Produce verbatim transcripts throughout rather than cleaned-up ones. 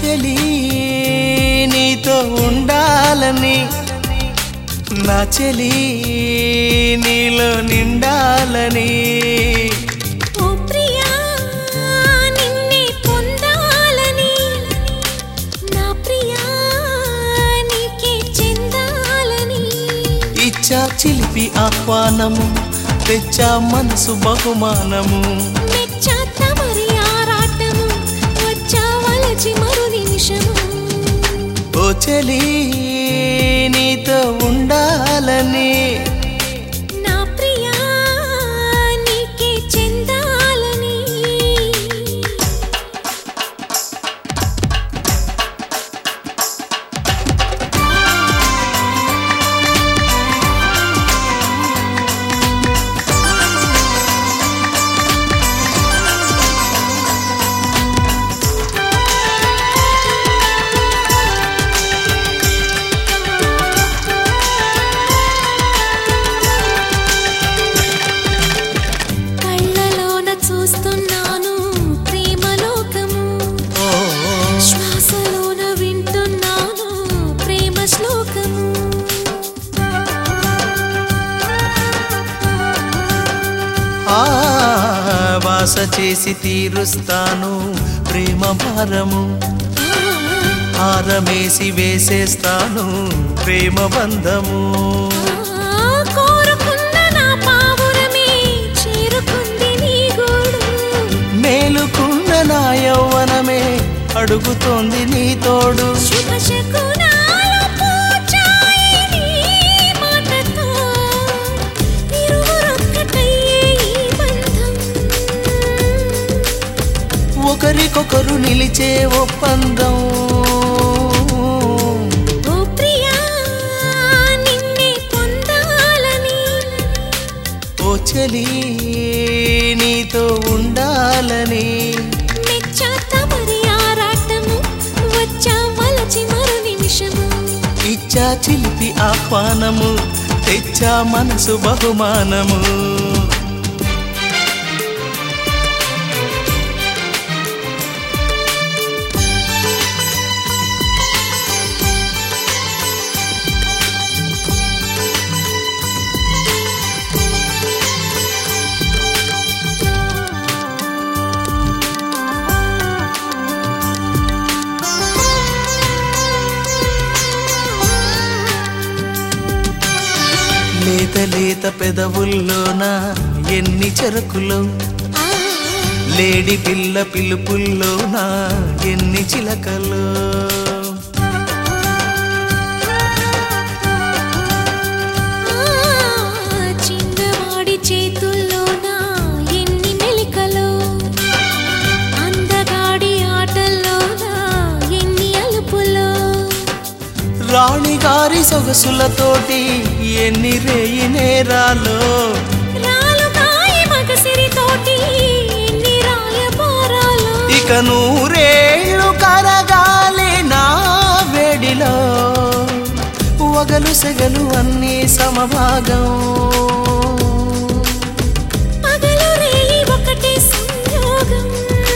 చెలి నీతో ఉండాలని నా చెలి నీలో నిండాలని ఓ ప్రియా నిన్నే పొందాలని నా ప్రియా నీకే చెందాలని ఇచ్చా చిలిపి ఆహ్వానము తెచ్చా మనసు బహుమానము మెచ్చా తమరి ఆరాటము వచ్చా వలచి మరు నిమిషము ఓ చెలి నీతో ఉండాలని నా ప్రియా నీకే చెందాలని కళ్ళలోన చూస్తున్నాను ప్రేమలోకము శ్వాసలోన వింటున్నాను ప్రేమ శ్లోకము ఆ వాస చేసి తీరుస్తాను ప్రేమ భారము హారమేసి వేసేస్తాను ప్రేమ బంధము ఆ, కోరుకున్న నా పావురమే చేరుకుంది నీ గూడు మేలుకున్న నా యౌవనమే అడుగుతోంది నీ తోడు శుభశకునాల పూచాయి నీ మాటతో ఇరువురొక్కటయ్యే ఈ బంధం ఒకరికొకరు నిలిచే ఒప్పందం ఓ ప్రియా నిన్నే పొందాలని ఓ చెలి నీతో ఉండాలని మెచ్చా తమరి ఆరాటము వచ్చా వలచి మరు నిమిషము ఇచ్చా చిలిపి ఆహ్వానము తెచ్చా మనసు బహుమానము లేత లేత పెదవుల్లోన ఎన్ని చెరుకులు ఆ, లేడి పిల్ల పిలుపుల్లోన ఎన్ని చిలకలు ఆ, చిన్నవాడి చేతుల్లోన ఎన్ని మెలికలో అందగాడి ఆటల్లోన ఎన్ని అలుపులో రాణిగారి సొగసులతోటి ఎన్ని రేయి నేరాలో రాలుగాయి మగసిరితోటి ఎన్ని రాయబారాలో ఇక నూరేళ్ళు కరగాలి నా వేడిలో వగలు సెగలు అన్నీ సమభాగం పగలు రేయి ఒకటే సంయోగం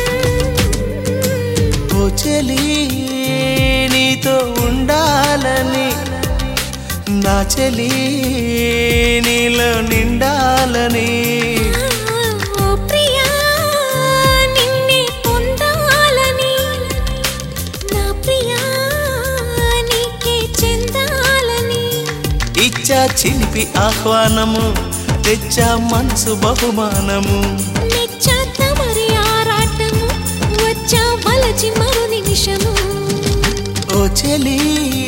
ఓ చెలి నీతో ఉండాలని నా చెలి నీలో నిండాలని ఓ ప్రియా నిన్నే పొందాలని నా ప్రియా నీకే చెందాలని ఇచ్చా చిలిపి ఆహ్వానము తెచ్చా మనసు బహుమానము మెచ్చా తమరి ఆరాటము వచ్చా వలచి మరు నిమిషము ఓ చెలి